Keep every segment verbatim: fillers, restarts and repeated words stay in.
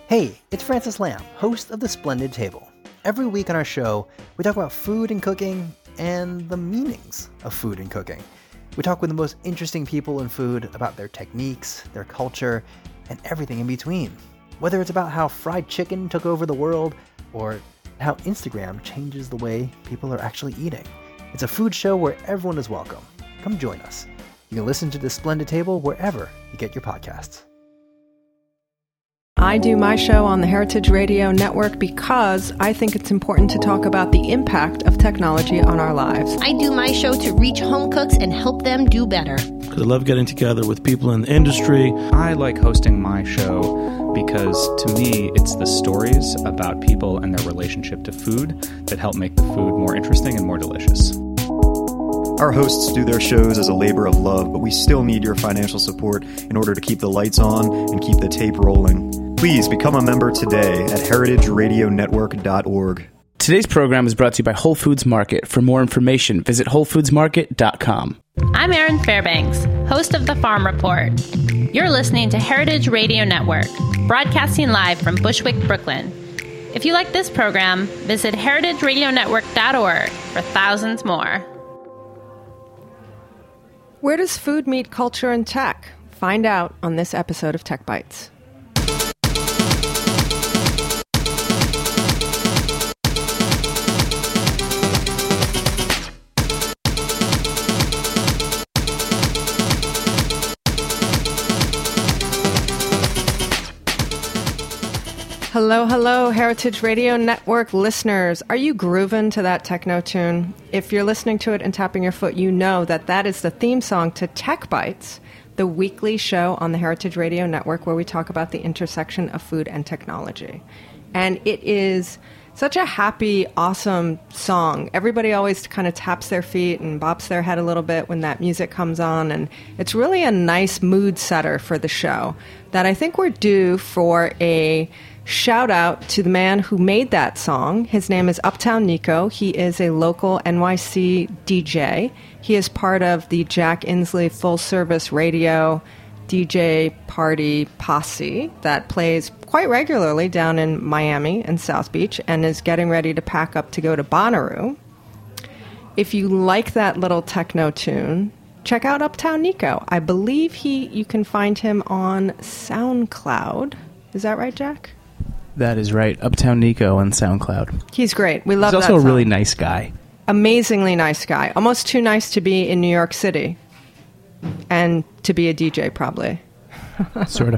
Hey, it's Francis Lamb, host of The Splendid Table. Every week on our show, we talk about food and cooking and the meanings of food and cooking. We talk with the most interesting people in food about their techniques, their culture, and everything in between. Whether it's about how fried chicken took over the world or how Instagram changes the way people are actually eating. It's a food show where everyone is welcome. Come join us. You can listen to The Splendid Table wherever you get your podcasts. I do my show on the Heritage Radio Network because I think it's important to talk about the impact of technology on our lives. I do my show to reach home cooks and help them do better. Because I love getting together with people in the industry. I like hosting my show because, to me, it's the stories about people and their relationship to food that help make the food more interesting and more delicious. Our hosts do their shows as a labor of love, but we still need your financial support in order to keep the lights on and keep the tape rolling. Please become a member today at heritage radio network dot org. Today's program is brought to you by Whole Foods Market. For more information, visit whole foods market dot com. I'm Erin Fairbanks, host of The Farm Report. You're listening to Heritage Radio Network, broadcasting live from Bushwick, Brooklyn. If you like this program, visit heritage radio network dot org for thousands more. Where does food meet culture and tech? Find out on this episode of Tech Bites. Hello, hello, Heritage Radio Network listeners. Are you grooving to that techno tune? If you're listening to it and tapping your foot, you know that that is the theme song to Tech Bites, the weekly show on the Heritage Radio Network where we talk about the intersection of food and technology. And it is such a happy, awesome song. Everybody always kind of taps their feet and bops their head a little bit when that music comes on. And it's really a nice mood setter for the show that I think we're due for a shout out to the man who made that song. His name is Uptown Nico. He is a local N Y C D J. He is part of the Jack Inslee Full Service Radio D J Party Posse that plays quite regularly down in Miami and South Beach and is getting ready to pack up to go to Bonnaroo. If you like that little techno tune, check out Uptown Nico. I believe he you can find him on SoundCloud. Is that right, Jack? That is right. Uptown Nico on SoundCloud. He's great. We love that He's also song. a really nice guy. Amazingly nice guy. Almost too nice to be in New York City. And to be a D J, probably. Sort of.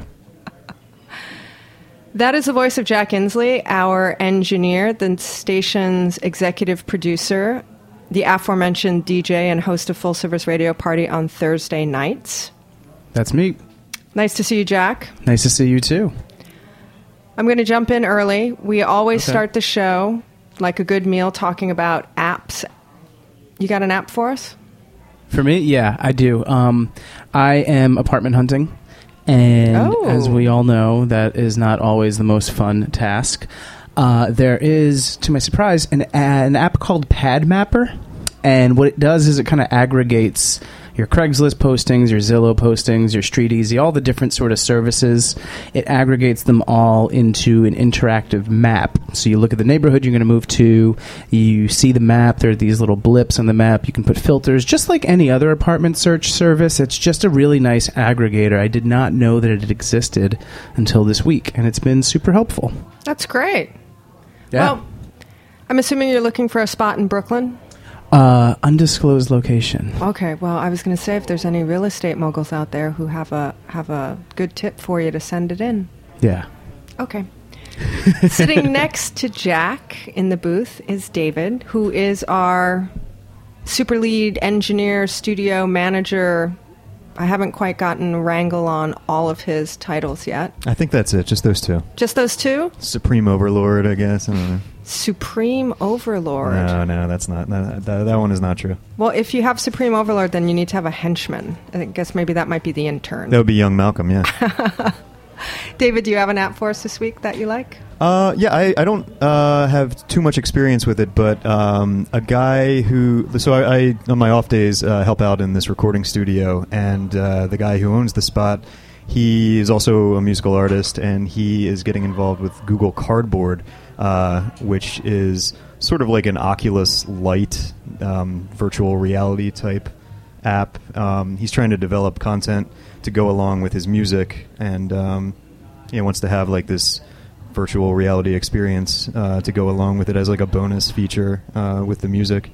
That is the voice of Jack Inslee, our engineer, the station's executive producer, the aforementioned D J and host of Full Service Radio Party on Thursday nights. That's me. Nice to see you, Jack. Nice to see you, too. I'm going to jump in early. We always Okay. start the show like a good meal talking about apps. You got an app for us? For me, yeah, I do. Um, I am apartment hunting, and Oh. as we all know, that is not always the most fun task. Uh, there is, to my surprise, an, an app called Pad Mapper, and what it does is it kind of aggregates your Craigslist postings, your Zillow postings, your StreetEasy, all the different sort of services. It aggregates them all into an interactive map. So you look at the neighborhood you're going to move to, you see the map, there are these little blips on the map, you can put filters, just like any other apartment search service. It's just a really nice aggregator. I did not know that it existed until this week, and it's been super helpful. That's great. Yeah. Well, I'm assuming you're looking for a spot in Brooklyn? Uh, undisclosed location. Okay, well, I was going to say if there's any real estate moguls out there who have a have a good tip for you to send it in. Yeah. Okay. Sitting next to Jack in the booth is David, who is our super lead engineer, studio manager. I haven't quite gotten a wrangle on all of his titles yet. I think that's it. Just those two. Just those two? Supreme Overlord, I guess. I don't know. Supreme Overlord. No, no, that's not. That, that, that one is not true. Well, if you have Supreme Overlord, then you need to have a henchman. I guess maybe that might be the intern. That would be young Malcolm, yeah. David, do you have an app for us this week that you like? Uh, yeah, I, I don't uh, have too much experience with it, but um, a guy who... So I, I on my off days, uh, help out in this recording studio, and uh, the guy who owns the spot he is also a musical artist, and he is getting involved with Google Cardboard, uh, which is sort of like an Oculus Light um, virtual reality type app. Um, he's trying to develop content to go along with his music, and um, he wants to have like this virtual reality experience uh, to go along with it as like a bonus feature uh, with the music.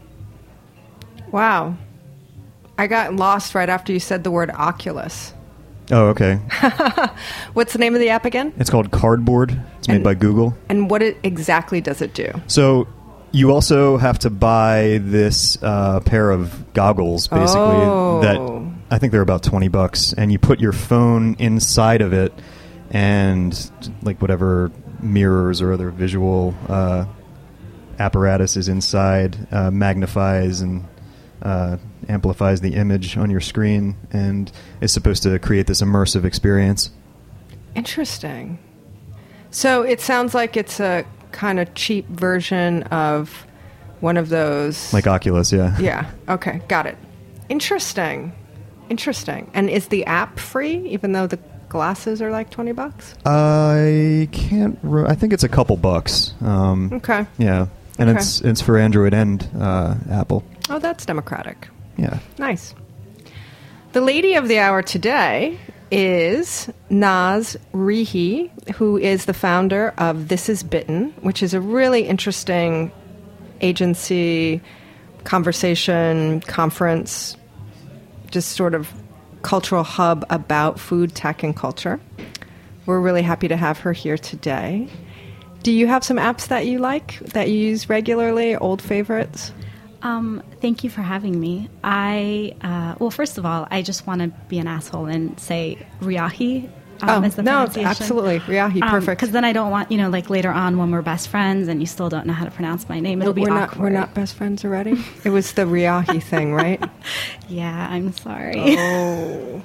Wow. I got lost right after you said the word Oculus. Oh, okay. What's the name of the app again? It's called Cardboard. It's made and, by Google. And what it, exactly does it do? So you also have to buy this uh, pair of goggles, basically, oh. that I think they're about twenty bucks, and you put your phone inside of it, and like whatever mirrors or other visual uh, apparatus is inside uh, magnifies and uh, amplifies the image on your screen, and is supposed to create this immersive experience. Interesting. So it sounds like it's a kind of cheap version of one of those... Like Oculus, yeah. Yeah. Okay. Got it. Interesting. Interesting. And is the app free, even though the glasses are like twenty bucks? I can't... Re- I think it's a couple bucks. Um, okay. Yeah. And okay. it's it's for Android and uh, Apple. Oh, that's democratic. Yeah. Nice. The lady of the hour today is Naz Rihi, who is the founder of This Is Bitten, which is a really interesting agency, conversation, conference, just sort of cultural hub about food, tech, and culture. We're really happy to have her here today. Do you have some apps that you like, that you use regularly, old favorites? Um, thank you for having me. I, uh, well, first of all, I just want to be an asshole and say Riahi. Um, oh, is the no, absolutely. Riahi, perfect. Because um, then I don't want, you know, like later on when we're best friends and you still don't know how to pronounce my name, it'll be we're awkward. Not, we're not best friends already? It was the Riahi thing, right? Yeah, I'm sorry. Oh.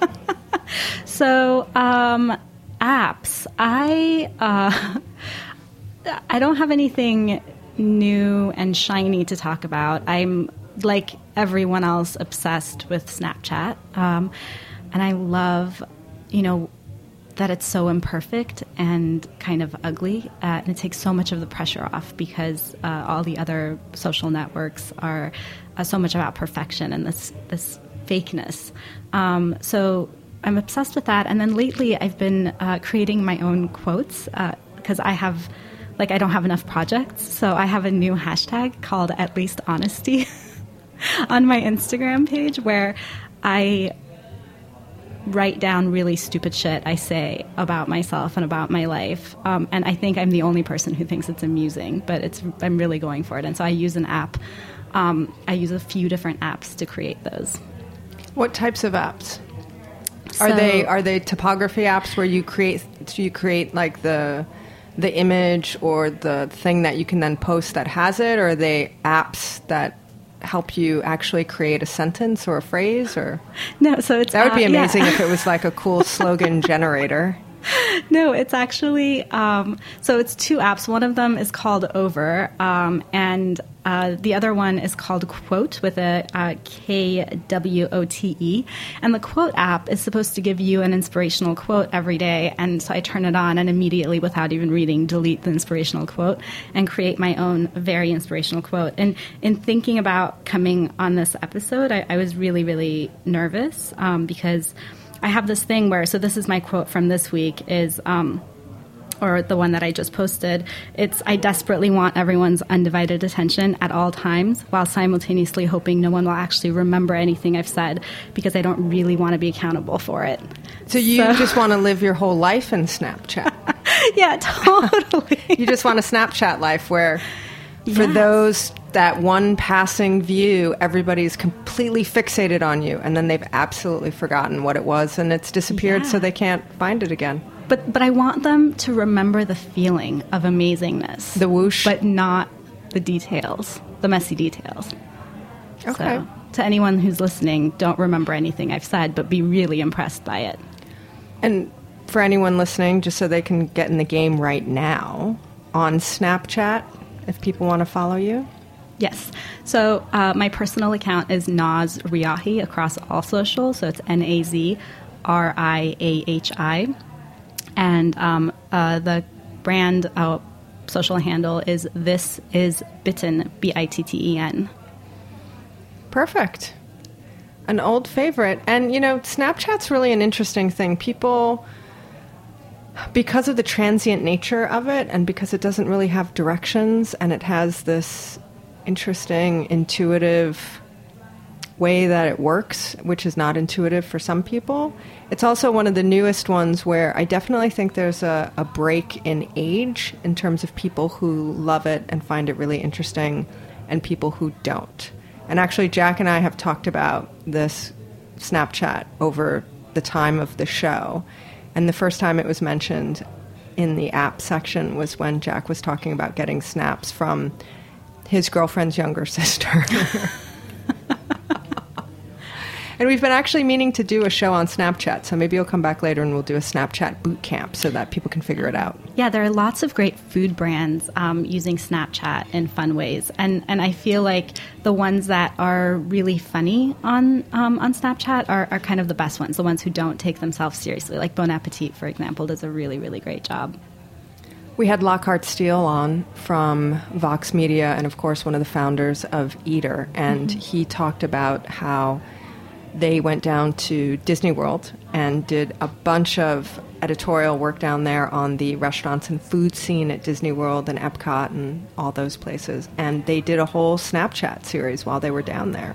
So, um, apps. I, uh, I don't have anything new and shiny to talk about. I'm, like everyone else, obsessed with Snapchat. Um, and I love, you know, that it's so imperfect and kind of ugly. Uh, and it takes so much of the pressure off because uh, all the other social networks are uh, so much about perfection and this, this fakeness. Um, so I'm obsessed with that. And then lately I've been uh, creating my own quotes because uh, I have... Like, I don't have enough projects, so I have a new hashtag called At Least Honesty on my Instagram page where I write down really stupid shit I say about myself and about my life. Um, and I think I'm the only person who thinks it's amusing, but it's I'm really going for it. And so I use an app. Um, I use a few different apps to create those. What types of apps? So, are they are they topography apps where you create you create like the... the image or the thing that you can then post that has it, or are they apps that help you actually create a sentence or a phrase? Or no, so it's that would be uh, amazing yeah. if it was like a cool slogan generator. No, it's actually um, so it's two apps. One of them is called Over, um, and uh, the other one is called Quote with a uh, K W O T E. And the Quote app is supposed to give you an inspirational quote every day. And so I turn it on and immediately, without even reading, delete the inspirational quote and create my own very inspirational quote. And in thinking about coming on this episode, I, I was really, really nervous um, because I have this thing where, so this is my quote from this week is, um, or the one that I just posted. It's, I desperately want everyone's undivided attention at all times while simultaneously hoping no one will actually remember anything I've said because I don't really want to be accountable for it. So you so. just want to live your whole life in Snapchat. Yeah, totally. You just want a Snapchat life where for yes. those, that one passing view, everybody's completely fixated on you, and then they've absolutely forgotten what it was, and it's disappeared, yeah. so they can't find it again. But but I want them to remember the feeling of amazingness. The whoosh. But not the details, the messy details. Okay. So, to anyone who's listening, don't remember anything I've said, but be really impressed by it. And for anyone listening, just so they can get in the game right now, on Snapchat, if people want to follow you? Yes. So uh, my personal account is Naz Riahi across all social. So it's N A Z R I A H I. And um, uh, the brand uh, social handle is This Is Bitten, B I T T E N. Perfect. An old favorite. And, you know, Snapchat's really an interesting thing. People, because of the transient nature of it and because it doesn't really have directions and it has this interesting, intuitive way that it works, which is not intuitive for some people. It's also one of the newest ones where I definitely think there's a, a break in age in terms of people who love it and find it really interesting and people who don't. And actually, Jack and I have talked about this Snapchat over the time of the show. And the first time it was mentioned in the app section was when Jack was talking about getting snaps from his girlfriend's younger sister. And we've been actually meaning to do a show on Snapchat, so maybe you'll come back later and we'll do a Snapchat boot camp so that people can figure it out. Yeah, there are lots of great food brands um, using Snapchat in fun ways, and and I feel like the ones that are really funny on um, on Snapchat are, are kind of the best ones, the ones who don't take themselves seriously. Like Bon Appetit, for example, does a really, really great job. We had Lockhart Steele on from Vox Media and, of course, one of the founders of Eater, and mm-hmm. he talked about how they went down to Disney World and did a bunch of editorial work down there on the restaurants and food scene at Disney World and Epcot and all those places. And they did a whole Snapchat series while they were down there.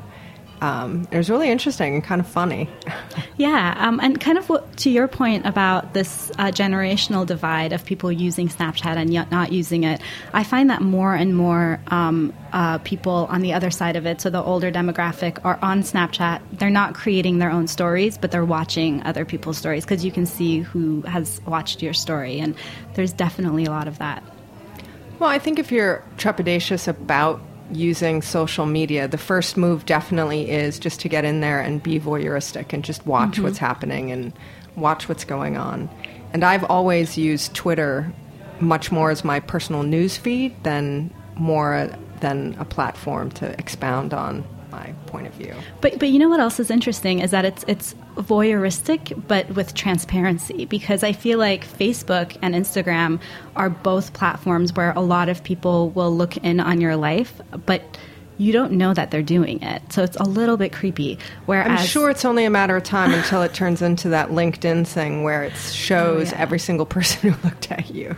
Um, it was really interesting and kind of funny. Yeah, um, and kind of what, to your point about this uh, generational divide of people using Snapchat and yet not using it, I find that more and more um, uh, people on the other side of it, so the older demographic, are on Snapchat. They're not creating their own stories, but they're watching other people's stories because you can see who has watched your story, and there's definitely a lot of that. Well, I think if you're trepidatious about using social media, the first move definitely is just to get in there and be voyeuristic and just watch mm-hmm. what's happening and watch what's going on. And I've always used Twitter much more as my personal news feed than more than a platform to expound on my point of view. But but you know what else is interesting is that it's it's voyeuristic but with transparency, because I feel like Facebook and Instagram are both platforms where a lot of people will look in on your life, but you don't know that they're doing it. So it's a little bit creepy. Whereas I'm sure it's only a matter of time until it turns into that LinkedIn thing where it shows oh, yeah. every single person who looked at you.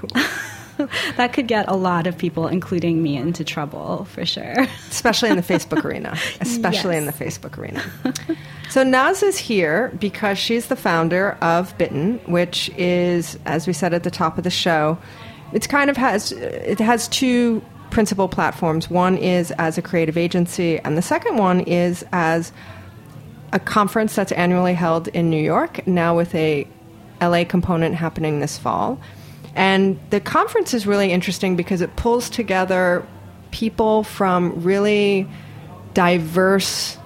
That could get a lot of people, including me, into trouble, for sure. Especially in the Facebook arena. Especially yes. in the Facebook arena. So Naz is here because she's the founder of Bitten, which is, as we said at the top of the show, it's kind of has it has two principal platforms. One is as a creative agency, and the second one is as a conference that's annually held in New York, now with a L A component happening this fall. And the conference is really interesting because it pulls together people from really diverse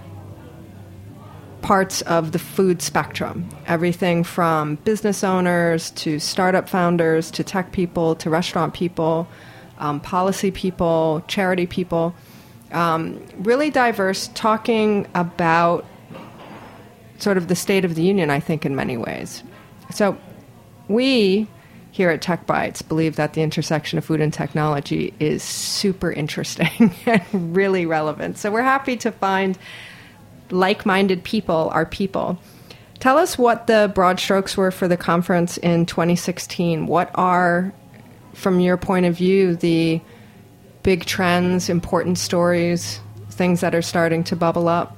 parts of the food spectrum. Everything from business owners to startup founders to tech people to restaurant people, um, policy people, charity people. Um, really diverse, talking about sort of the state of the union, I think, in many ways. So we here at Tech Bites believe that the intersection of food and technology is super interesting and really relevant. So we're happy to find like-minded people, our people. Tell us what the broad strokes were for the conference in twenty sixteen. What are, from your point of view, the big trends, important stories, things that are starting to bubble up?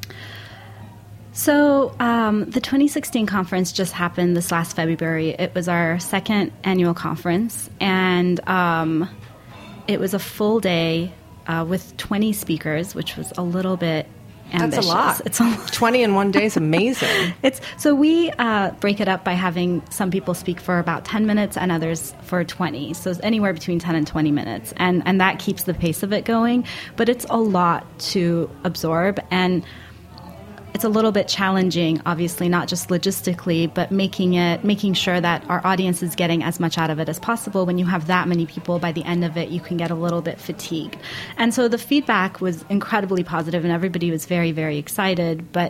So um, the twenty sixteen conference just happened this last February. It was our second annual conference, and um, it was a full day uh, with twenty speakers, which was a little bit ambitious. That's a lot. It's a lot. twenty in one day is amazing. It's so we uh, break it up by having some people speak for about ten minutes and others for twenty. So it's anywhere between ten and twenty minutes, and and that keeps the pace of it going. But it's a lot to absorb, and it's a little bit challenging, obviously, not just logistically, but making it, making sure that our audience is getting as much out of it as possible. When you have that many people, by the end of it, you can get a little bit fatigued. And so the feedback was incredibly positive, and everybody was very, very excited. But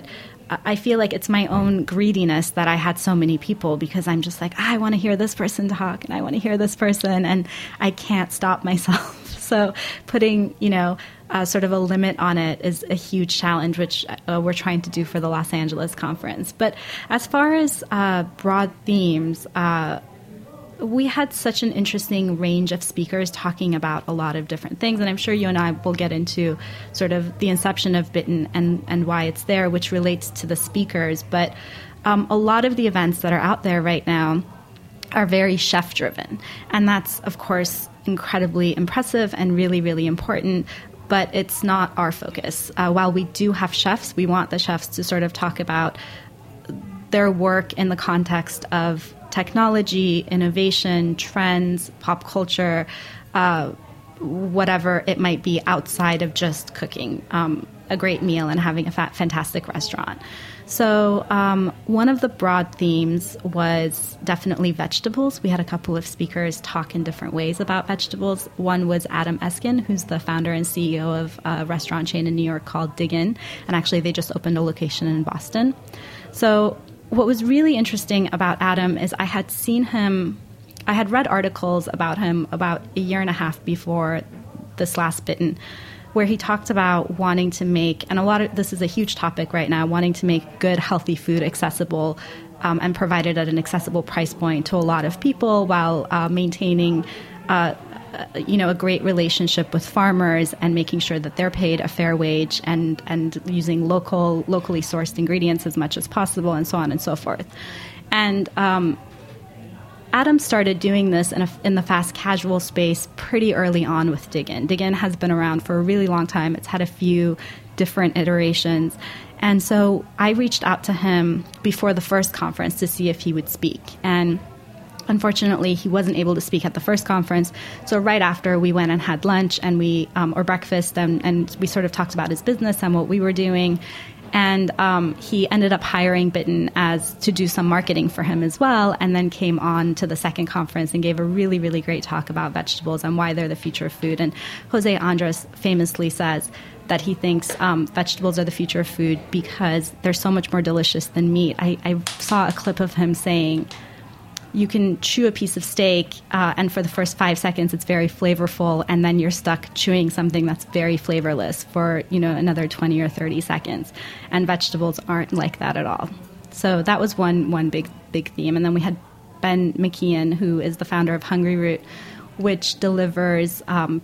I feel like it's my own greediness that I had so many people, because I'm just like, ah, I want to hear this person talk and I want to hear this person, and I can't stop myself. So putting, you know, uh, sort of a limit on it is a huge challenge, which uh, we're trying to do for the Los Angeles conference. But as far as uh, broad themes, uh, we had such an interesting range of speakers talking about a lot of different things. And I'm sure you and I will get into sort of the inception of Bitten and, and why it's there, which relates to the speakers. But um, a lot of the events that are out there right now are very chef-driven. And that's, of course, incredibly impressive and really, really important. But it's not our focus. Uh, while we do have chefs, we want the chefs to sort of talk about their work in the context of technology, innovation, trends, pop culture, uh, whatever it might be outside of just cooking um, a great meal and having a fat, fantastic restaurant. So um, one of the broad themes was definitely vegetables. We had a couple of speakers talk in different ways about vegetables. One was Adam Eskin, who's the founder and C E O of a restaurant chain in New York called Dig In. And actually, they just opened a location in Boston. So what was really interesting about Adam is I had seen him, I had read articles about him about a year and a half before this last Bitten, where he talked about wanting to make, and a lot of this is a huge topic right now, wanting to make good, healthy food accessible um, and provided at an accessible price point to a lot of people while uh, maintaining uh, you know, a great relationship with farmers and making sure that they're paid a fair wage and, and using local, locally sourced ingredients as much as possible, and so on and so forth. And um, Adam started doing this in, a, in the fast casual space pretty early on with Dig In. Dig In has been around for a really long time. It's had a few different iterations. And so I reached out to him before the first conference to see if he would speak. And unfortunately, he wasn't able to speak at the first conference. So right after, we went and had lunch and we, um, or breakfast, and, and we sort of talked about his business and what we were doing. And um, he ended up hiring Bitten as to do some marketing for him as well, and then came on to the second conference and gave a really, really great talk about vegetables and why they're the future of food. And Jose Andres famously says that he thinks um, vegetables are the future of food because they're so much more delicious than meat. I, I saw a clip of him saying, you can chew a piece of steak, uh, and for the first five seconds, it's very flavorful, and then you're stuck chewing something that's very flavorless for, you know, another twenty or thirty seconds. And vegetables aren't like that at all. So that was one one big big theme. And then we had Ben McKeon, who is the founder of Hungry Root, which delivers um,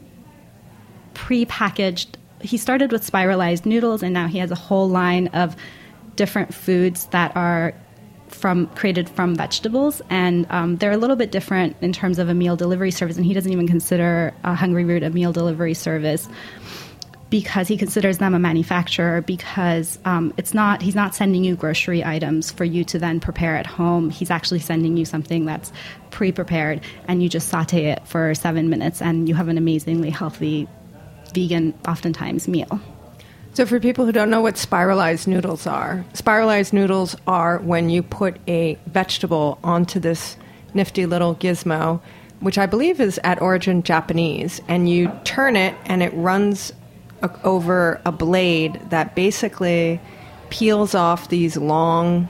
pre-packaged. He started with spiralized noodles, and now he has a whole line of different foods that are from created from vegetables, and um, they're a little bit different in terms of a meal delivery service, and he doesn't even consider a Hungry Root a meal delivery service because he considers them a manufacturer, because um, it's not he's not sending you grocery items for you to then prepare at home. He's actually sending you something that's pre-prepared, and you just saute it for seven minutes and you have an amazingly healthy vegan, oftentimes, meal. So for people who don't know what spiralized noodles are, spiralized noodles are when you put a vegetable onto this nifty little gizmo, which I believe is at origin Japanese, and you turn it and it runs a- over a blade that basically peels off these long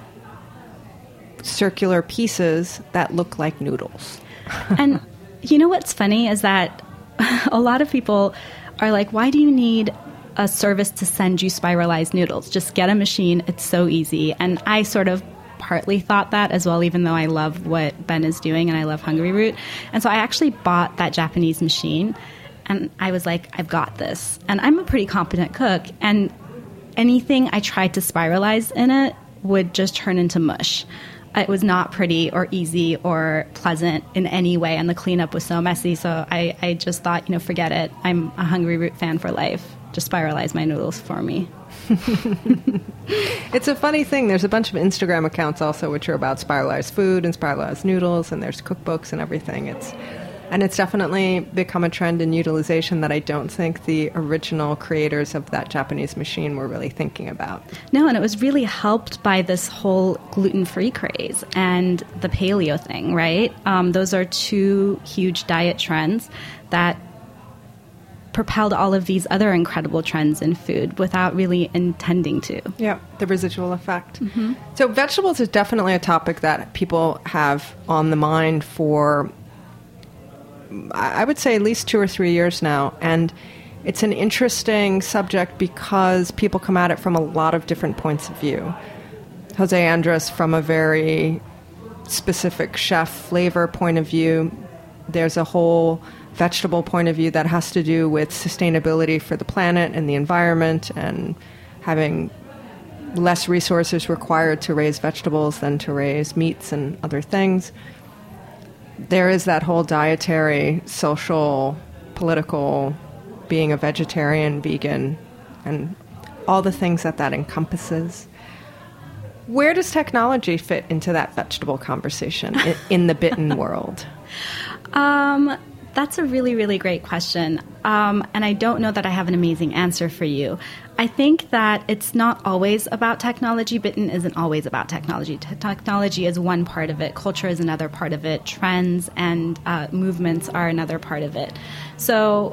circular pieces that look like noodles. And you know what's funny is that a lot of people are like, why do you need a service to send you spiralized noodles? Just get a machine. It's so easy. And I sort of partly thought that as well, even though I love what Ben is doing and I love Hungry Root. And so I actually bought that Japanese machine, and I was like, I've got this. And I'm a pretty competent cook, and anything I tried to spiralize in it would just turn into mush. It was not pretty or easy or pleasant in any way, and the cleanup was so messy. So I, I just thought, you know, forget it. I'm a Hungry Root fan for life. Just spiralize my noodles for me. It's a funny thing. There's a bunch of Instagram accounts also which are about spiralized food and spiralized noodles, and there's cookbooks and everything. It's and it's definitely become a trend in utilization that I don't think the original creators of that Japanese machine were really thinking about. No, and it was really helped by this whole gluten-free craze and the paleo thing, right? Um, those are two huge diet trends that propelled all of these other incredible trends in food without really intending to. Yeah, the residual effect. Mm-hmm. So vegetables is definitely a topic that people have on the mind for, I would say, at least two or three years now. And it's an interesting subject because people come at it from a lot of different points of view. Jose Andres from a very specific chef flavor point of view. There's a whole vegetable point of view that has to do with sustainability for the planet and the environment and having less resources required to raise vegetables than to raise meats and other things. There is that whole dietary, social, political, being a vegetarian, vegan, and all the things that that encompasses. Where does technology fit into that vegetable conversation in, in the bitten world? Um... That's a really, really great question. Um, and I don't know that I have an amazing answer for you. I think that it's not always about technology. Bitten isn't always about technology. Te- technology is one part of it. Culture is another part of it. Trends and uh, movements are another part of it. So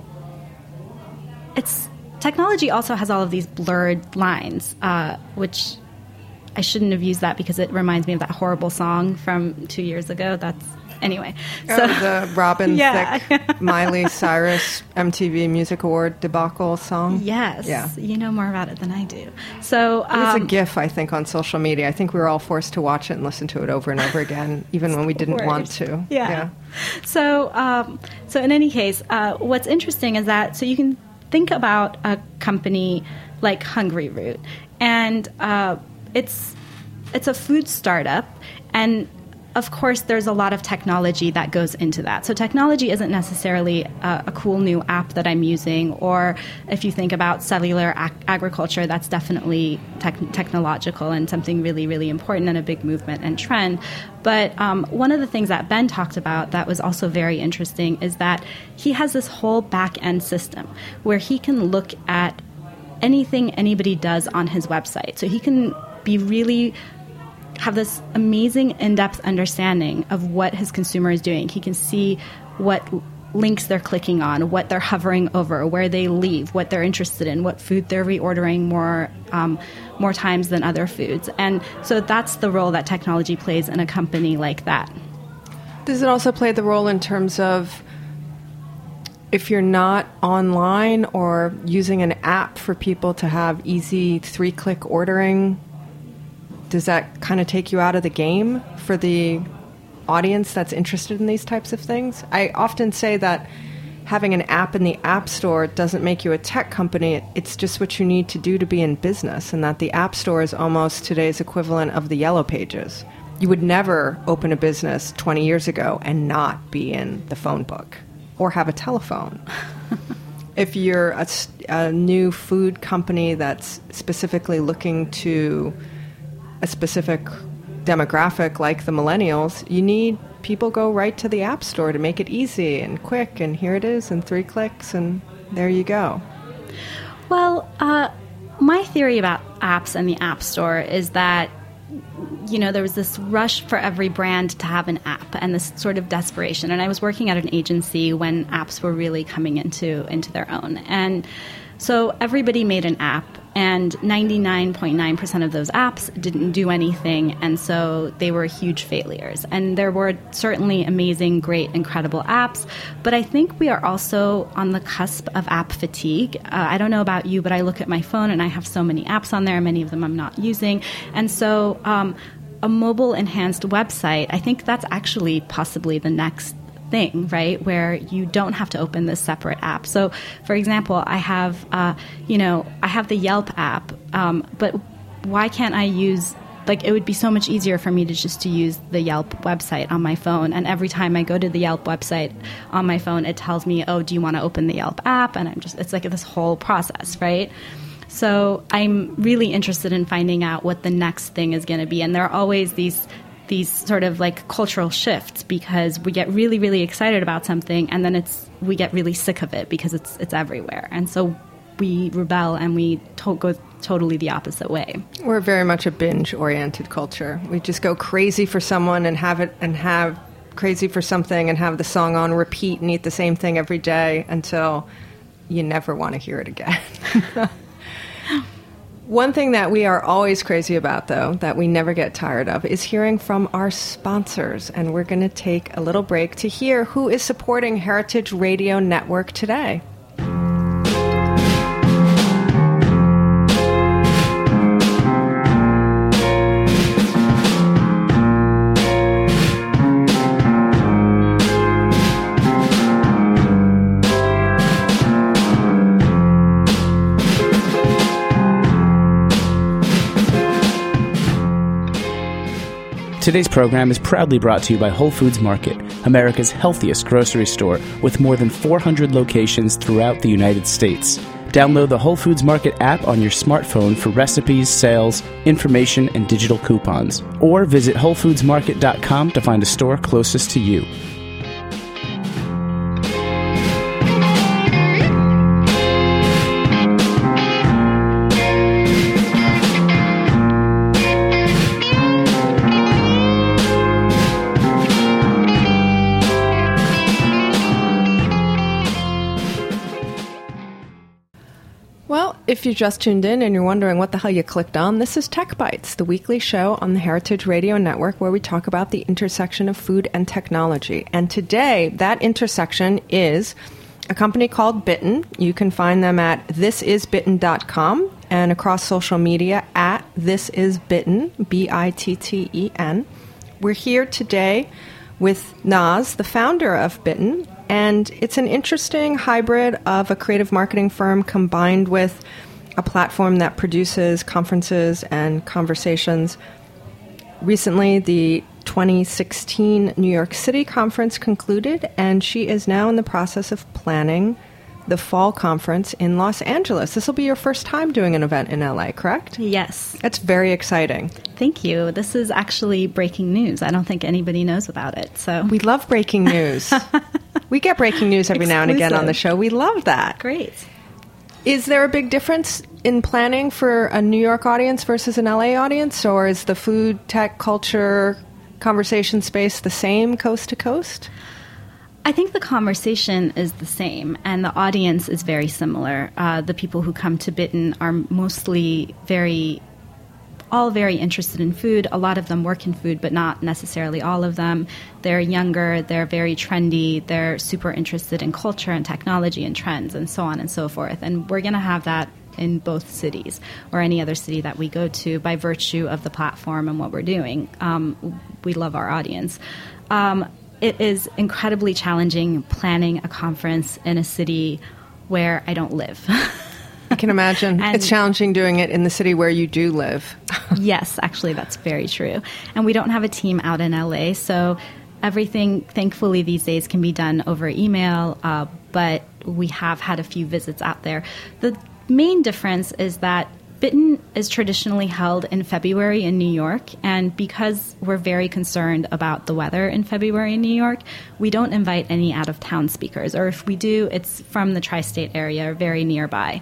it's technology also has all of these blurred lines, uh, which I shouldn't have used that because it reminds me of that horrible song from two years ago. That's Anyway, oh, so the Robin yeah. Thicke, Miley Cyrus M T V Music Award debacle song. Yes, yeah. You know more about it than I do. So um, it's a GIF, I think, on social media. I think we were all forced to watch it and listen to it over and over again, even when we didn't Word. want to. Yeah. yeah. So, um, so in any case, uh, what's interesting is that so you can think about a company like Hungryroot, and uh, it's it's a food startup, and of course, there's a lot of technology that goes into that. So technology isn't necessarily a, a cool new app that I'm using, or if you think about cellular ag- agriculture, that's definitely tech- technological and something really, really important and a big movement and trend. But um, one of the things that Ben talked about that was also very interesting is that he has this whole back-end system where he can look at anything anybody does on his website. So he can be really have this amazing in-depth understanding of what his consumer is doing. He can see what links they're clicking on, what they're hovering over, where they leave, what they're interested in, what food they're reordering more um, more times than other foods. And so that's the role that technology plays in a company like that. Does it also play the role in terms of if you're not online or using an app for people to have easy three-click ordering? Does that kind of take you out of the game for the audience that's interested in these types of things? I often say that having an app in the App Store doesn't make you a tech company. It's just what you need to do to be in business, and that the App Store is almost today's equivalent of the Yellow Pages. You would never open a business twenty years ago and not be in the phone book or have a telephone. If you're a, a new food company that's specifically looking to a specific demographic like the millennials, you need people go right to the App Store to make it easy and quick, and here it is in three clicks, and there you go. Well, uh, my theory about apps and the App Store is that, you know, there was this rush for every brand to have an app and this sort of desperation. And I was working at an agency when apps were really coming into into their own. And so everybody made an app, and ninety-nine point nine percent of those apps didn't do anything, and so they were huge failures. And there were certainly amazing, great, incredible apps, but I think we are also on the cusp of app fatigue. Uh, I don't know about you, but I look at my phone and I have so many apps on there, many of them I'm not using. And so um, a mobile-enhanced website, I think that's actually possibly the next thing, right, where you don't have to open this separate app. So, for example, I have, uh, you know, I have the Yelp app, um, but why can't I use, like, it would be so much easier for me to just to use the Yelp website on my phone. And every time I go to the Yelp website on my phone, it tells me, oh, do you want to open the Yelp app? And I'm just, it's like this whole process, right? So I'm really interested in finding out what the next thing is going to be. And there are always these these sort of like cultural shifts, because we get really, really excited about something, and then it's we get really sick of it because it's it's everywhere. And so we rebel and we to- go totally the opposite way. We're very much a binge-oriented culture. We just go crazy for someone and have it and have crazy for something and have the song on repeat and eat the same thing every day until you never want to hear it again. One thing that we are always crazy about, though, that we never get tired of, is hearing from our sponsors. And we're going to take a little break to hear who is supporting Heritage Radio Network today. Today's program is proudly brought to you by Whole Foods Market, America's healthiest grocery store with more than four hundred locations throughout the United States. Download the Whole Foods Market app on your smartphone for recipes, sales, information, and digital coupons. Or visit whole foods market dot com to find a store closest to you. If you just tuned in and you're wondering what the hell you clicked on, this is Tech Bites, the weekly show on the Heritage Radio Network where we talk about the intersection of food and technology. And today, that intersection is a company called Bitten. You can find them at this is bitten dot com and across social media at thisisbitten, B I T T E N. We're here today with Naz, the founder of Bitten. And it's an interesting hybrid of a creative marketing firm combined with a platform that produces conferences and conversations. Recently, the twenty sixteen New York City conference concluded, and she is now in the process of planning the fall conference in Los Angeles. This will be your first time doing an event in L A, correct? Yes. That's very exciting. Thank you. This is actually breaking news. I don't think anybody knows about it. So we love breaking news. We get breaking news every now and again on the show. We love that. Great. Is there a big difference in planning for a New York audience versus an L A audience, or is the food, tech, culture, conversation space the same coast to coast? I think the conversation is the same, and the audience is very similar. Uh, the people who come to Bitten are mostly very, all very interested in food. A lot of them work in food, but not necessarily all of them. They're younger, they're very trendy, they're super interested in culture and technology and trends and so on and so forth. And we're going to have that in both cities or any other city that we go to by virtue of the platform and what we're doing. Um, we love our audience. Um, It is incredibly challenging planning a conference in a city where I don't live. I can imagine. And it's challenging doing it in the city where you do live. Yes, actually, that's very true. And we don't have a team out in L A, so everything, thankfully, these days can be done over email, uh, but we have had a few visits out there. The main difference is that Bitten is traditionally held in February in New York, and because we're very concerned about the weather in February in New York, we don't invite any out-of-town speakers, or if we do, it's from the tri-state area or very nearby.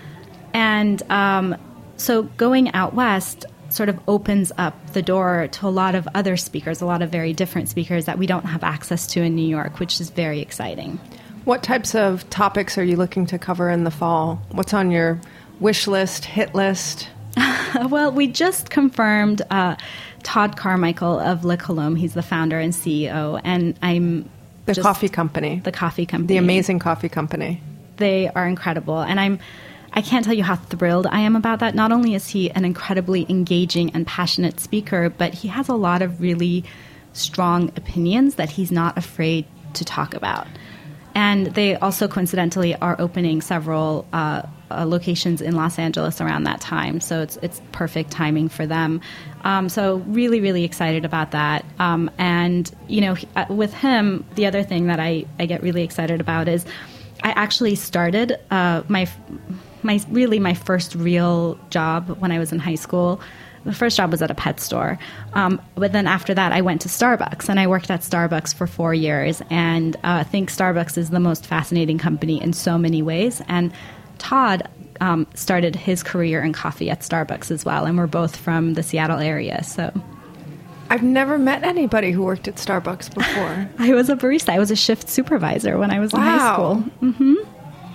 And um, so going out west sort of opens up the door to a lot of other speakers, a lot of very different speakers that we don't have access to in New York, which is very exciting. What types of topics are you looking to cover in the fall? What's on your wish list, hit list? Well, we just confirmed uh, Todd Carmichael of Le Colombe. He's the founder and C E O, and I'm the just, coffee company. The coffee company. The amazing coffee company. They are incredible, and I'm I can't tell you how thrilled I am about that. Not only is he an incredibly engaging and passionate speaker, but he has a lot of really strong opinions that he's not afraid to talk about. And they also coincidentally are opening several uh, uh, locations in Los Angeles around that time. So it's it's perfect timing for them. Um, so really, really excited about that. Um, and, you know, uh, with him, the other thing that I, I get really excited about is I actually started uh, my my really my first real job when I was in high school. The first job was at a pet store. Um, but then after that, I went to Starbucks, and I worked at Starbucks for four years. And uh, I think Starbucks is the most fascinating company in so many ways. And Todd um, started his career in coffee at Starbucks as well. And we're both from the Seattle area. So I've never met anybody who worked at Starbucks before. I was a barista. I was a shift supervisor when I was wow. in high school. Mm-hmm.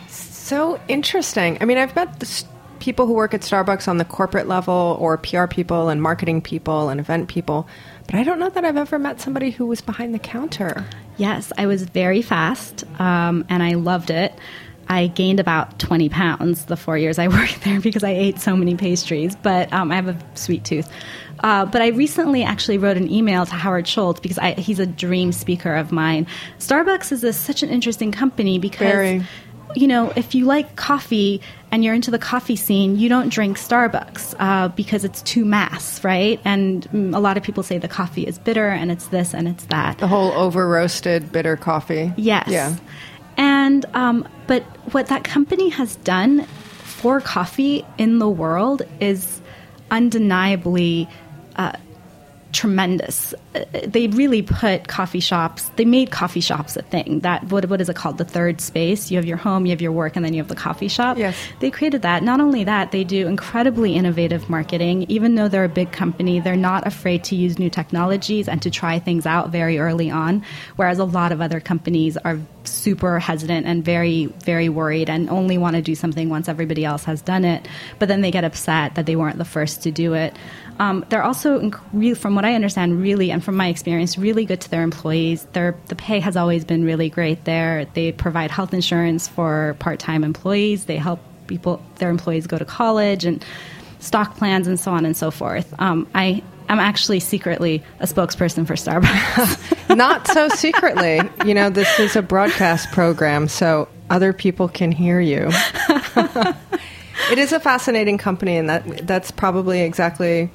So interesting. I mean, I've met the st- people who work at Starbucks on the corporate level, or P R people and marketing people and event people, but I don't know that I've ever met somebody who was behind the counter. Yes, I was very fast, um, and I loved it. I gained about twenty pounds the four years I worked there because I ate so many pastries, but um, I have a sweet tooth. Uh, but I recently actually wrote an email to Howard Schultz because I, he's a dream speaker of mine. Starbucks is a, such an interesting company because, Very. you know, if you like coffee and you're into the coffee scene, you don't drink Starbucks uh, because it's too mass, right? And mm, a lot of people say the coffee is bitter and it's this and it's that. The whole over-roasted bitter coffee. Yes. Yeah. And, um, but what that company has done for coffee in the world is undeniably uh, tremendous. Uh, They really put coffee shops, they made coffee shops a thing. That what, what is it called? The third space. You have your home, you have your work, and then you have the coffee shop. Yes. They created that. Not only that, they do incredibly innovative marketing. Even though they're a big company, they're not afraid to use new technologies and to try things out very early on, whereas a lot of other companies are super hesitant and very, very worried and only want to do something once everybody else has done it. But then they get upset that they weren't the first to do it. Um, they're also, inc- re- from what I understand, really, and from my experience, really good to their employees. Their the pay has always been really great there. They provide health insurance for part-time employees. They help people, their employees go to college and stock plans and so on and so forth. Um, I am actually secretly a spokesperson for Starbucks. Not so secretly. You know, this is a broadcast program, so other people can hear you. It is a fascinating company, and that that's probably exactly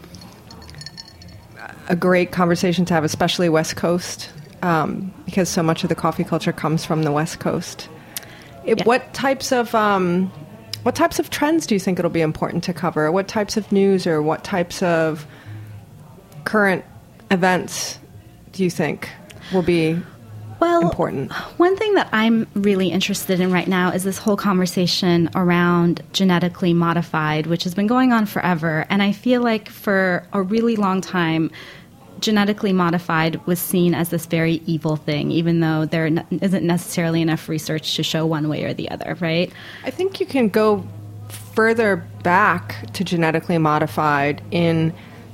a great conversation to have, especially West Coast, um, because so much of the coffee culture comes from the West Coast. It, Yeah. What types of um, what types of trends do you think it'll be important to cover? What types of news or what types of current events do you think will be Well, important? One thing that I'm really interested in right now is this whole conversation around genetically modified, which has been going on forever. And I feel like for a really long time, genetically modified was seen as this very evil thing, even though there n- isn't necessarily enough research to show one way or the other, right? I think you can go further back to genetically modified in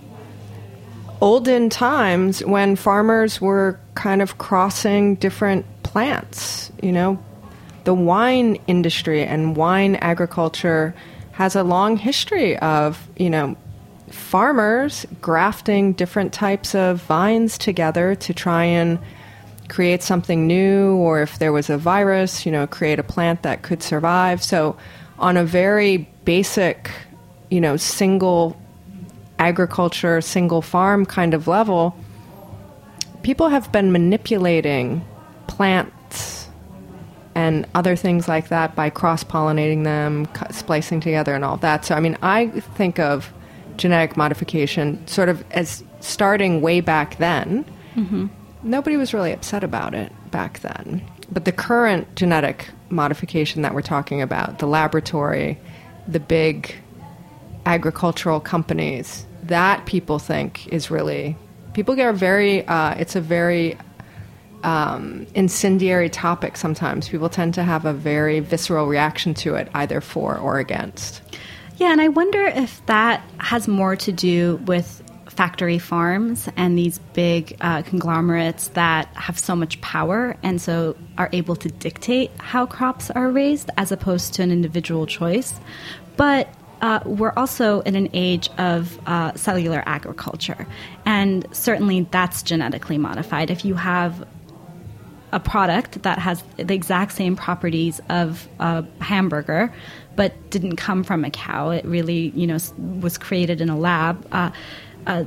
olden times when farmers were kind of crossing different plants. You know, the wine industry and wine agriculture has a long history of, you know, farmers grafting different types of vines together to try and create something new, or if there was a virus, you know, create a plant that could survive. So on a very basic, you know, single agriculture, single farm kind of level, people have been manipulating plants and other things like that by cross-pollinating them, cu- splicing together and all that. So, I mean, I think of genetic modification sort of as starting way back then. Mm-hmm. Nobody was really upset about it back then. But the current genetic modification that we're talking about, the laboratory, the big agricultural companies, that people think is really, people get very, uh, it's a very um, incendiary topic sometimes. People tend to have a very visceral reaction to it, either for or against. Yeah, and I wonder if that has more to do with factory farms and these big uh, conglomerates that have so much power and so are able to dictate how crops are raised as opposed to an individual choice. But uh, we're also in an age of uh, cellular agriculture, and certainly that's genetically modified. If you have a product that has the exact same properties of a hamburger but didn't come from a cow, it really, you know, was created in a lab, uh, Uh,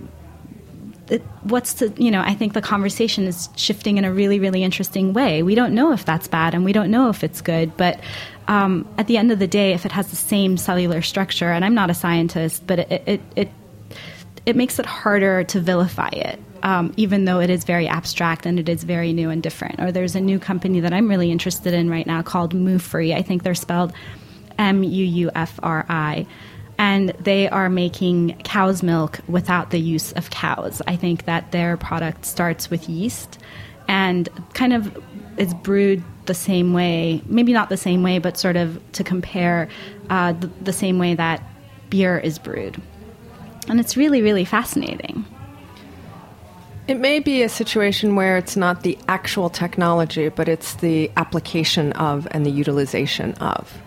it, what's to, you know, I think the conversation is shifting in a really, really interesting way. We don't know if that's bad and we don't know if it's good, but um, at the end of the day, if it has the same cellular structure, and I'm not a scientist, but it it it, it makes it harder to vilify it, um, even though it is very abstract and it is very new and different. Or there's a new company that I'm really interested in right now called MuFri. I think they're spelled M U U F R I. And they are making cow's milk without the use of cows. I think that their product starts with yeast and kind of is brewed the same way, maybe not the same way, but sort of to compare uh, the, the same way that beer is brewed. And it's really, really fascinating. It may be a situation where it's not the actual technology, but it's the application of and the utilization of.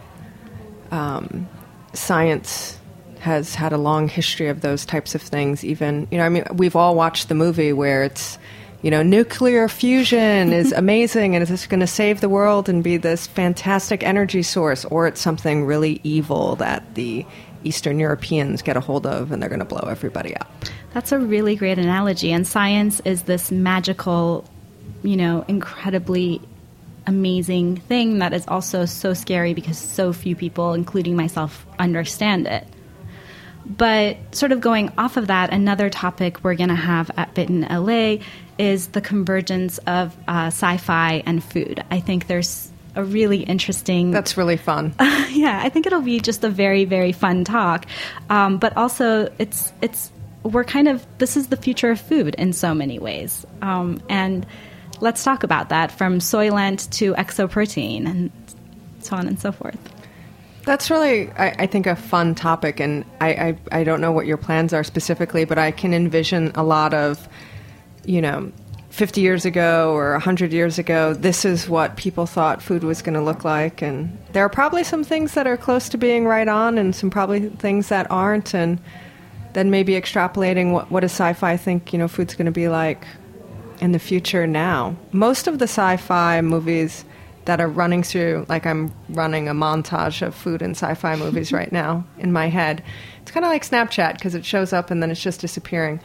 Um, science has had a long history of those types of things. Even, you know, I mean, we've all watched the movie where it's, you know, nuclear fusion is amazing and it's going to save the world and be this fantastic energy source, or it's something really evil that the Eastern Europeans get a hold of and they're going to blow everybody up. That's a really great analogy. And science is this magical, you know, incredibly amazing thing that is also so scary because so few people, including myself, understand it. But sort of going off of that, another topic we're going to have at Bitten L A is the convergence of uh, sci-fi and food. I think there's a really interesting... That's really fun. Uh, yeah, I think it'll be just a very, very fun talk. Um, but also, it's it's we're kind of... This is the future of food in so many ways. Um, and let's talk about that, from Soylent to Exoprotein and so on and so forth. That's really, I, I think, a fun topic, and I, I, I don't know what your plans are specifically, but I can envision a lot of, you know, fifty years ago or one hundred years ago, this is what people thought food was going to look like, and there are probably some things that are close to being right on and some probably things that aren't, and then maybe extrapolating what, what does sci-fi think, you know, food's going to be like in the future now. Most of the sci-fi movies that are running through, like I'm running a montage of food and sci-fi movies right now in my head. It's kind of like Snapchat because it shows up and then it's just disappearing.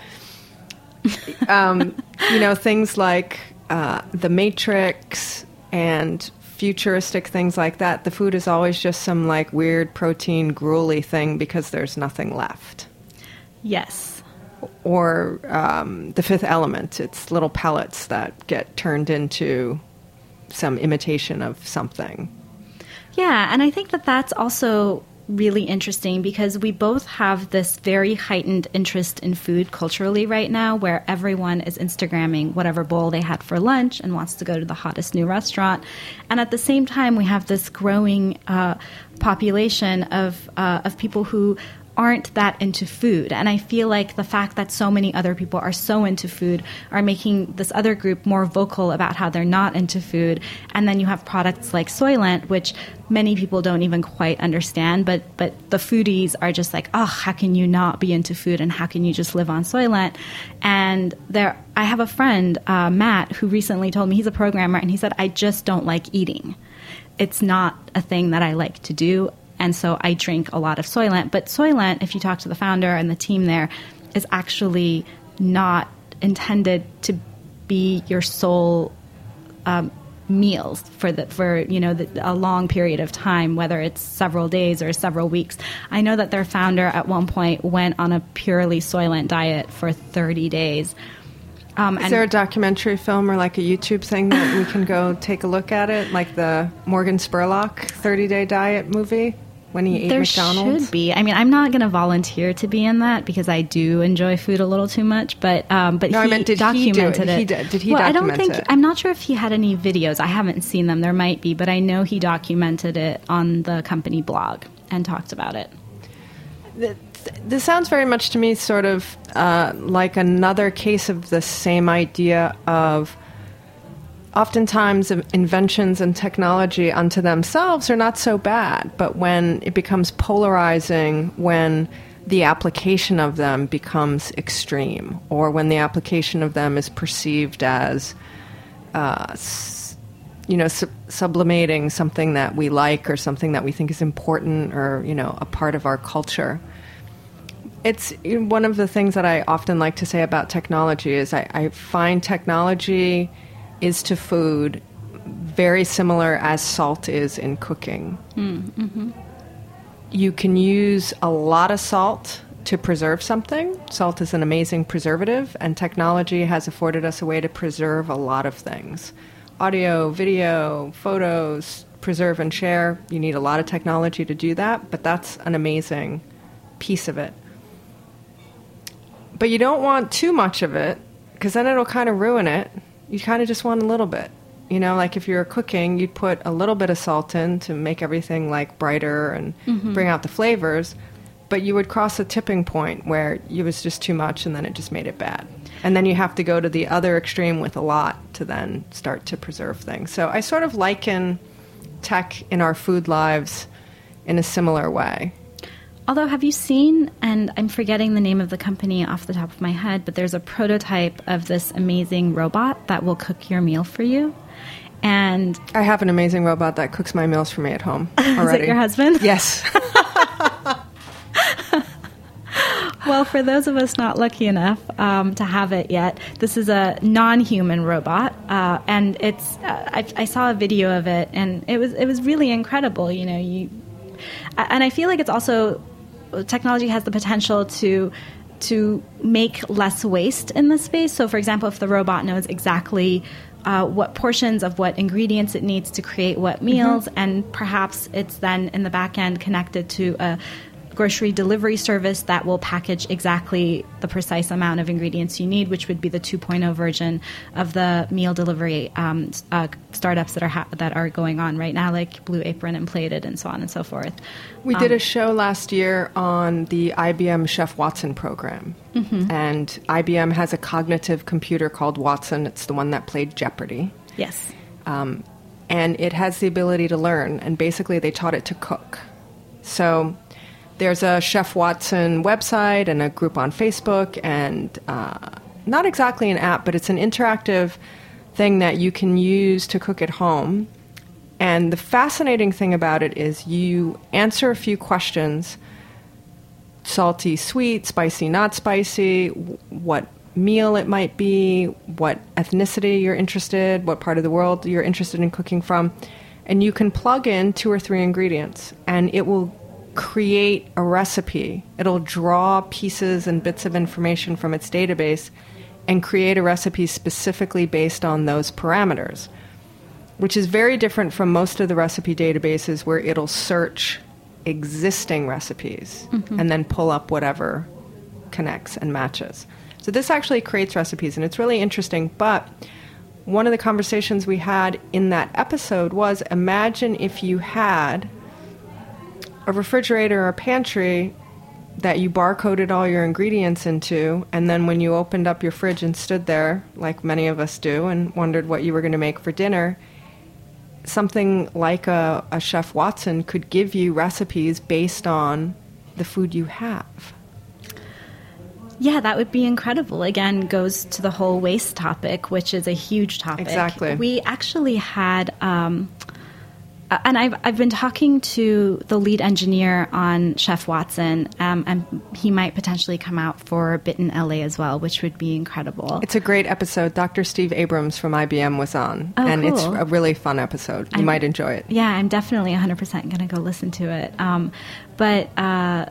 um, you know, things like uh, The Matrix and futuristic things like that. The food is always just some like weird protein gruely thing because there's nothing left. Yes. Or um, The Fifth Element. It's little pellets that get turned into some imitation of something. Yeah, and I think that that's also really interesting because we both have this very heightened interest in food culturally right now, where everyone is Instagramming whatever bowl they had for lunch and wants to go to the hottest new restaurant. And at the same time, we have this growing uh, population of uh, of people who aren't that into food. And I feel like the fact that so many other people are so into food are making this other group more vocal about how they're not into food. And then you have products like Soylent, which many people don't even quite understand, but but the foodies are just like, oh, how can you not be into food and how can you just live on Soylent? And there, I have a friend, uh, Matt, who recently told me, he's a programmer, and he said, I just don't like eating. It's not a thing that I like to do. And so I drink a lot of Soylent. But Soylent, if you talk to the founder and the team there, is actually not intended to be your sole um, meals for the for you know the, a long period of time, whether it's several days or several weeks. I know that their founder at one point went on a purely Soylent diet for thirty days. Um, Is and there a documentary film or like a YouTube thing that we can go take a look at it, like the Morgan Spurlock thirty-day diet movie when he ate there McDonald's? should be. I mean, I'm not going to volunteer to be in that because I do enjoy food a little too much. But um, but No, he I meant, did he do documented it? it. He did. Did he well, document I don't think it? I'm not sure if he had any videos. I haven't seen them. There might be, but I know he documented it on the company blog and talked about it. This sounds very much to me sort of uh, like another case of the same idea of oftentimes inventions and technology unto themselves are not so bad, but when it becomes polarizing, when the application of them becomes extreme, or when the application of them is perceived as uh, you know, sub- sublimating something that we like or something that we think is important or, you know, a part of our culture. It's one of the things that I often like to say about technology is I, I find technology is to food very similar as salt is in cooking. Mm-hmm. You can use a lot of salt to preserve something. Salt is an amazing preservative, and technology has afforded us a way to preserve a lot of things. Audio, video, photos, preserve and share. You need a lot of technology to do that, but that's an amazing piece of it. But you don't want too much of it, because then it'll kind of ruin it. You kind of just want a little bit. You know, like if you were cooking, you'd put a little bit of salt in to make everything like brighter and Mhm. bring out the flavors. But you would cross a tipping point where it was just too much and then it just made it bad. And then you have to go to the other extreme with a lot to then start to preserve things. So I sort of liken tech in our food lives in a similar way. Although, have you seen, and I'm forgetting the name of the company off the top of my head, but there's a prototype of this amazing robot that will cook your meal for you. And I have an amazing robot that cooks my meals for me at home already. Is it your husband? Yes. Well, for those of us not lucky enough um, to have it yet, this is a non-human robot, uh, and it's. Uh, I, I saw a video of it, and it was it was really incredible. You know, you, and I feel like it's also technology has the potential to to make less waste in this space. So, for example, if the robot knows exactly uh, what portions of what ingredients it needs to create what meals, mm-hmm. and perhaps it's then in the back end connected to a grocery delivery service that will package exactly the precise amount of ingredients you need, which would be the two point oh version of the meal delivery um, uh, startups that are ha- that are going on right now, like Blue Apron and Plated and so on and so forth. We um, did a show last year on the I B M Chef Watson program. Mm-hmm. And I B M has a cognitive computer called Watson. It's the one that played Jeopardy! Yes. Um, and it has the ability to learn. And basically they taught it to cook. So there's a Chef Watson website and a group on Facebook, and uh, not exactly an app, but it's an interactive thing that you can use to cook at home. And the fascinating thing about it is you answer a few questions: salty, sweet, spicy, not spicy, what meal it might be, what ethnicity you're interested, what part of the world you're interested in cooking from. And you can plug in two or three ingredients, and it will create a recipe. It'll draw pieces and bits of information from its database and create a recipe specifically based on those parameters, which is very different from most of the recipe databases where it'll search existing recipes mm-hmm. and then pull up whatever connects and matches. So this actually creates recipes, and it's really interesting. But one of the conversations we had in that episode was, imagine if you had a refrigerator or a pantry that you barcoded all your ingredients into, and then when you opened up your fridge and stood there, like many of us do, and wondered what you were going to make for dinner, something like a, a Chef Watson could give you recipes based on the food you have. Yeah, that would be incredible. Again, goes to the whole waste topic, which is a huge topic. Exactly. We actually had... Um, And I've I've been talking to the lead engineer on Chef Watson, um, and he might potentially come out for Bitten L A as well, which would be incredible. It's a great episode. Doctor Steve Abrams from I B M was on, oh, and cool. It's a really fun episode. You I'm, might enjoy it. Yeah, I'm definitely one hundred percent going to go listen to it. Um, but uh,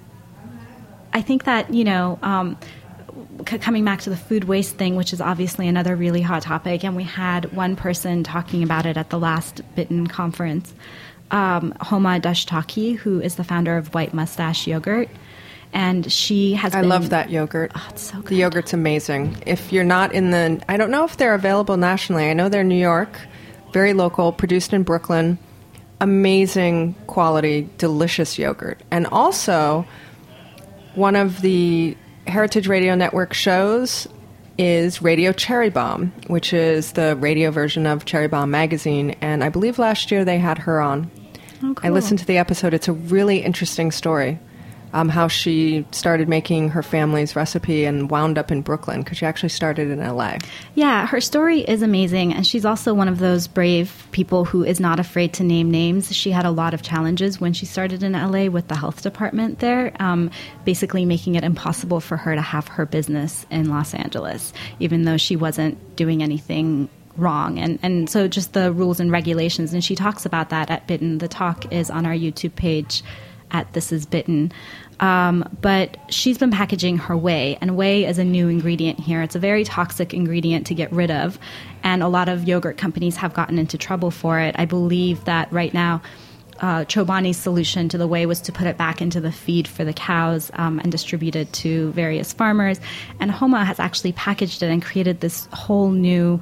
I think that, you know... Um, coming back to the food waste thing, which is obviously another really hot topic, and we had one person talking about it at the last Bitten conference, um, Homa Dashtaki, who is the founder of White Mustache Yogurt, and she has I been... love that yogurt. Oh, it's so good. The yogurt's amazing. If you're not in the... I don't know if they're available nationally. I know they're New York, very local, produced in Brooklyn. Amazing quality, delicious yogurt. And also, one of the Heritage Radio Network shows is Radio Cherry Bomb, which is the radio version of Cherry Bomb magazine. And I believe last year they had her on. Oh, cool. I listened to the episode. It's a really interesting story. Um, how she started making her family's recipe and wound up in Brooklyn, because she actually started in L A. Yeah, her story is amazing, and she's also one of those brave people who is not afraid to name names. She had a lot of challenges when she started in L A with the health department there, um, basically making it impossible for her to have her business in Los Angeles, even though she wasn't doing anything wrong. And, and so just the rules and regulations, and she talks about that at Bitten. The talk is on our YouTube page at This Is Bitten. Um, but she's been packaging her whey, and whey is a new ingredient here. It's a very toxic ingredient to get rid of, and a lot of yogurt companies have gotten into trouble for it. I believe that right now uh, Chobani's solution to the whey was to put it back into the feed for the cows um, and distribute it to various farmers. And Homa has actually packaged it and created this whole new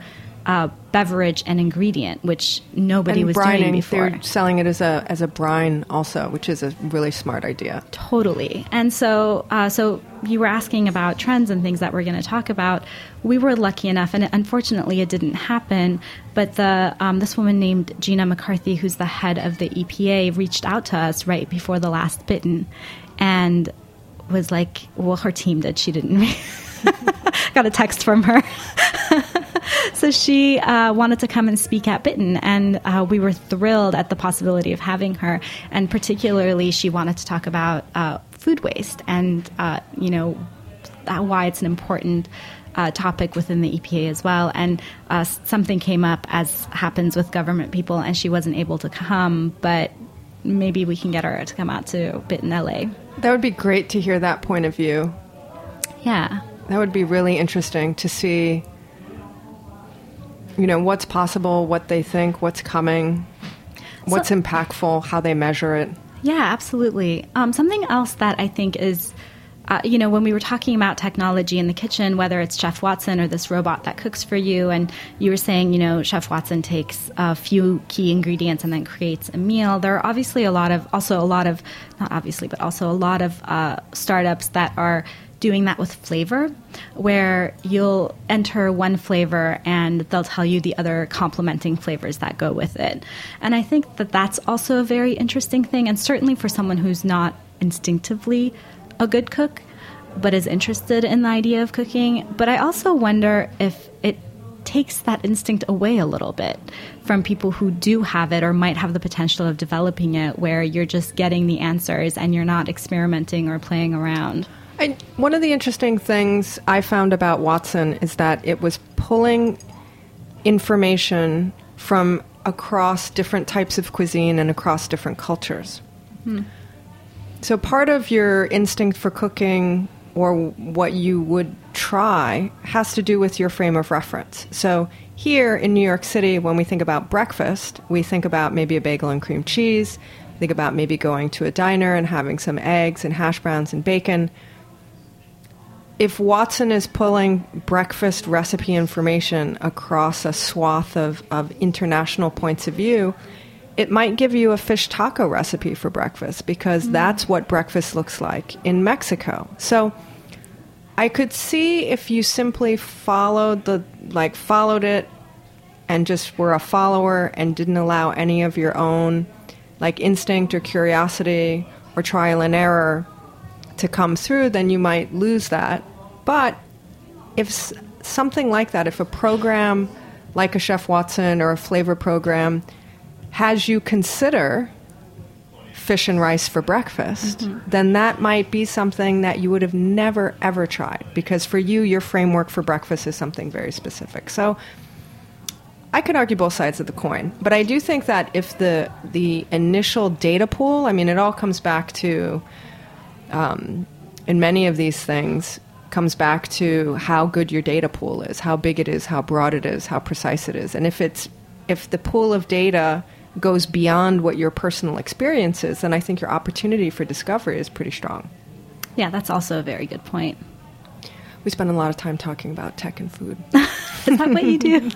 uh, beverage and ingredient, which nobody and was brining, doing before. They're selling it as a as a brine also, which is a really smart idea. Totally. And so, uh, so you were asking about trends and things that we're going to talk about. We were lucky enough, and unfortunately, it didn't happen. But the um, this woman named Gina McCarthy, who's the head of the E P A, reached out to us right before the last Bitten, and was like, "Well, her team did. She didn't." Got a text from her. So she uh, wanted to come and speak at Bitten, and uh, we were thrilled at the possibility of having her. And particularly, she wanted to talk about uh, food waste and, uh, you know, why it's an important uh, topic within the E P A as well. And uh, something came up, as happens with government people, and she wasn't able to come, but maybe we can get her to come out to Bitten L A. That would be great to hear that point of view. Yeah. That would be really interesting to see, you know, what's possible, what they think, what's coming, what's so impactful, how they measure it. Yeah, absolutely. Um, something else that I think is, uh, you know, when we were talking about technology in the kitchen, whether it's Chef Watson or this robot that cooks for you, and you were saying, you know, Chef Watson takes a few key ingredients and then creates a meal. There are obviously a lot of, also a lot of, not obviously, but also a lot of uh, startups that are doing that with flavor, where you'll enter one flavor and they'll tell you the other complementing flavors that go with it. And I think that that's also a very interesting thing, and certainly for someone who's not instinctively a good cook, but is interested in the idea of cooking. But I also wonder if it takes that instinct away a little bit from people who do have it or might have the potential of developing it, where you're just getting the answers and you're not experimenting or playing around. I, one of the interesting things I found about Watson is that it was pulling information from across different types of cuisine and across different cultures. Hmm. So part of your instinct for cooking, or what you would try, has to do with your frame of reference. So here in New York City, when we think about breakfast, we think about maybe a bagel and cream cheese, think about maybe going to a diner and having some eggs and hash browns and bacon. If Watson is pulling breakfast recipe information across a swath of, of international points of view, it might give you a fish taco recipe for breakfast, because mm. that's what breakfast looks like in Mexico. So I could see if you simply followed the like followed it and just were a follower and didn't allow any of your own like instinct or curiosity or trial and error to come through, then you might lose that. But if s- something like that, if a program like a Chef Watson or a flavor program has you consider fish and rice for breakfast, mm-hmm. then that might be something that you would have never, ever tried, because for you, your framework for breakfast is something very specific. So I could argue both sides of the coin, but I do think that if the the initial data pool, I mean, it all comes back to, um, in many of these things, comes back to how good your data pool is, how big it is, how broad it is, how precise it is. And if it's if the pool of data goes beyond what your personal experience is, then I think your opportunity for discovery is pretty strong. Yeah, that's also a very good point. We spend a lot of time talking about tech and food. Is that what you do?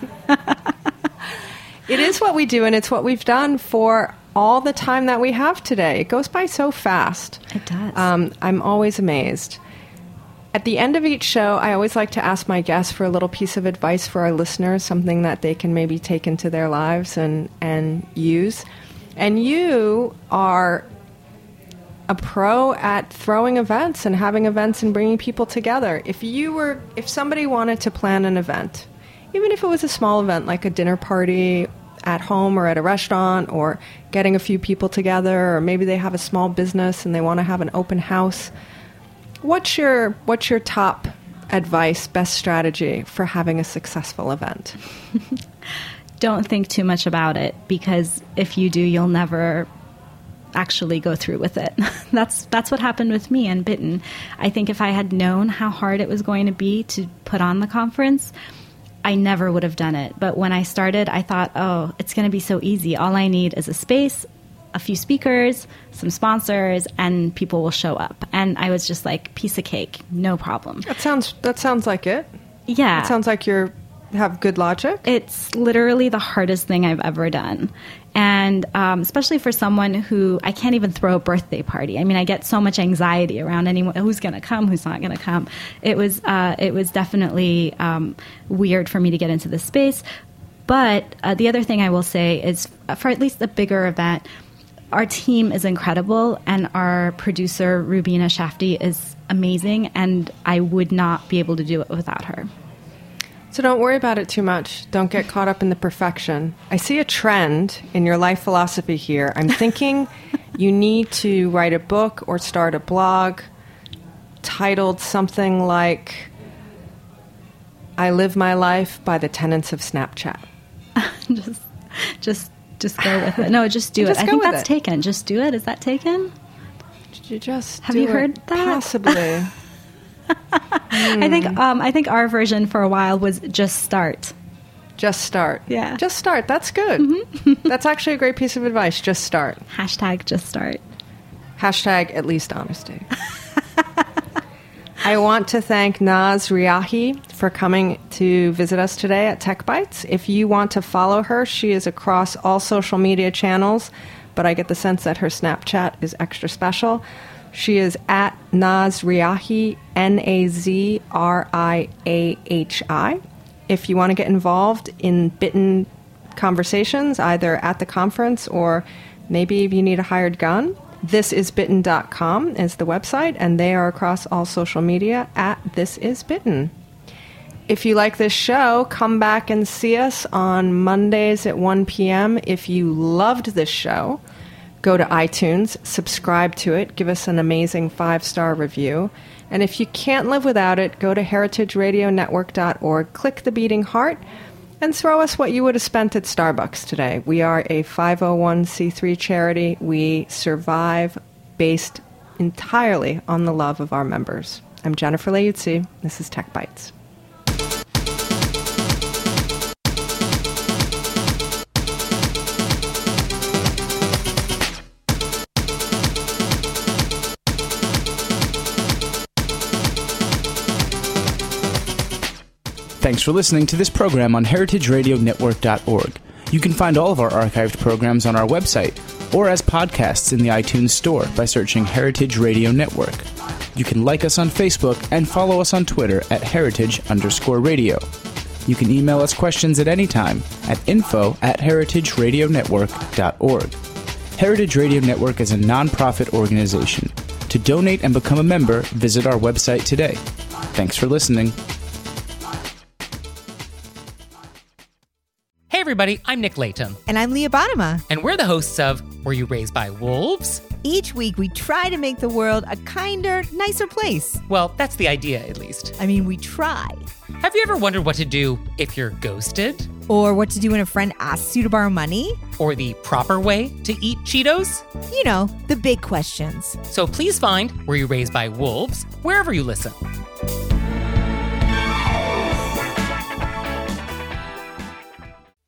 It is what we do, and it's what we've done for all the time that we have today. It goes by so fast. It does. Um, I'm always amazed. At the end of each show, I always like to ask my guests for a little piece of advice for our listeners, something that they can maybe take into their lives and, and use. And you are a pro at throwing events and having events and bringing people together. If you were, if somebody wanted to plan an event, even if it was a small event like a dinner party at home or at a restaurant, or getting a few people together, or maybe they have a small business and they want to have an open house, what's your what's your top advice, best strategy for having a successful event? Don't think too much about it, because if you do, you'll never actually go through with it. That's that's what happened with me and Bitten. I think if I had known how hard it was going to be to put on the conference, I never would have done it. But when I started, I thought, oh, it's going to be so easy. All I need is a space, a few speakers, some sponsors, and people will show up. And I was just like, piece of cake, no problem. That sounds that sounds like it. Yeah. It sounds like you're have good logic? It's literally the hardest thing I've ever done. And um, especially for someone who, I can't even throw a birthday party. I mean, I get so much anxiety around anyone who's going to come, who's not going to come. It was uh, it was definitely um, weird for me to get into this space. But uh, the other thing I will say is, for at least a bigger event, our team is incredible, and our producer, Rubina Shafti, is amazing, and I would not be able to do it without her. So don't worry about it too much. Don't get caught up in the perfection. I see a trend in your life philosophy here. I'm thinking you need to write a book or start a blog titled something like, I live my life by the tenets of Snapchat. just, just, just go with it. No, just do just it. I think that's it. taken. Just do it. Is that taken? Did you just have do you heard it? that? Possibly. I think um, I think our version for a while was just start. Just start. Yeah. Just start. That's good. Mm-hmm. That's actually a great piece of advice. Just start. Hashtag just start. Hashtag at least honesty. I want to thank Naz Riahi for coming to visit us today at Tech Bites. If you want to follow her, she is across all social media channels, but I get the sense that her Snapchat is extra special. She is at Naz Riahi, N A Z R I A H I. If you want to get involved in Bitten conversations, either at the conference or maybe if you need a hired gun, this is bitten dot com is the website, and they are across all social media at This Is Bitten. If you like this show, come back and see us on Mondays at one p.m. If you loved this show, go to iTunes, subscribe to it, give us an amazing five-star review. And if you can't live without it, go to heritage radio network dot org, click the beating heart, and throw us what you would have spent at Starbucks today. We are a five oh one c three charity. We survive based entirely on the love of our members. I'm Jennifer Leuzzi. This is Tech Bites. Thanks for listening to this program on heritage radio network dot org. You can find all of our archived programs on our website or as podcasts in the iTunes Store by searching Heritage Radio Network. You can like us on Facebook and follow us on Twitter at heritage underscore radio. You can email us questions at any time at info at heritage radio network dot org. Heritage Radio Network is a non-profit organization. To donate and become a member, visit our website today. Thanks for listening. Hey everybody, I'm Nick Latham. And I'm Leah Bottima. And we're the hosts of Were You Raised by Wolves? Each week we try to make the world a kinder, nicer place. Well, that's the idea, at least. I mean, we try. Have you ever wondered what to do if you're ghosted? Or what to do when a friend asks you to borrow money? Or the proper way to eat Cheetos? You know, the big questions. So please find Were You Raised by Wolves wherever you listen.